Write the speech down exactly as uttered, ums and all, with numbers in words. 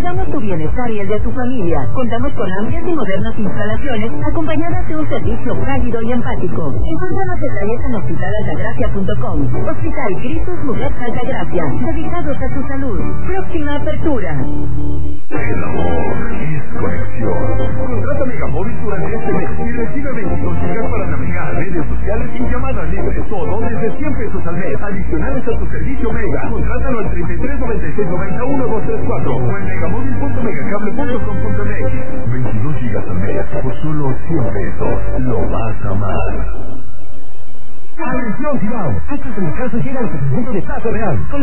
Cuidamos tu bienestar y el de tu familia. Contamos con amplias y modernas instalaciones, acompañadas de un servicio cálido y empático. Encuentra los detalles en hospital altagracia punto com. Hospital Cristus Mujer Altagracia, dedicados a tu salud. Próxima apertura. El amor es conexión. Contrata Megamóvil durante este mes y recibe veintidos gigas para navegar, redes sociales y llamadas libres. Todo desde cien pesos al mes, adicionales a tu servicio Mega. Contrátalo al treinta y tres noventa y seis noventa y uno doscientos treinta y cuatro o en megamóvil punto megacable punto com punto m x. veintidós gigas al mes por solo cien pesos. Lo vas a amar. ¡Atención, Cibao! Estos mercados llegan al crecimiento de Paso Real. Con